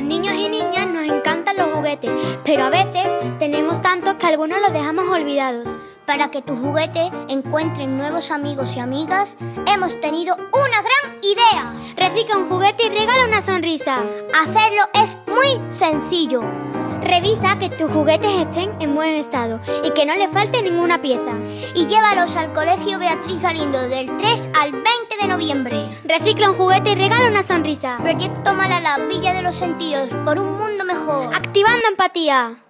niños y niñas nos encantan los juguetes, pero a veces tenemos tantos que algunos los dejamos olvidados. Para que tu juguete encuentre nuevos amigos y amigas, hemos tenido una gran idea. Recicla un juguete y regala una sonrisa. Hacerlo es muy sencillo. Revisa que tus juguetes estén en buen estado y que no le falte ninguna pieza. Y llévalos al Colegio Beatriz Galindo del 3 al 20 de noviembre. Recicla un juguete y regala una sonrisa. Proyecto Malala, Villa de los Sentidos, por un mundo mejor. Activando empatía.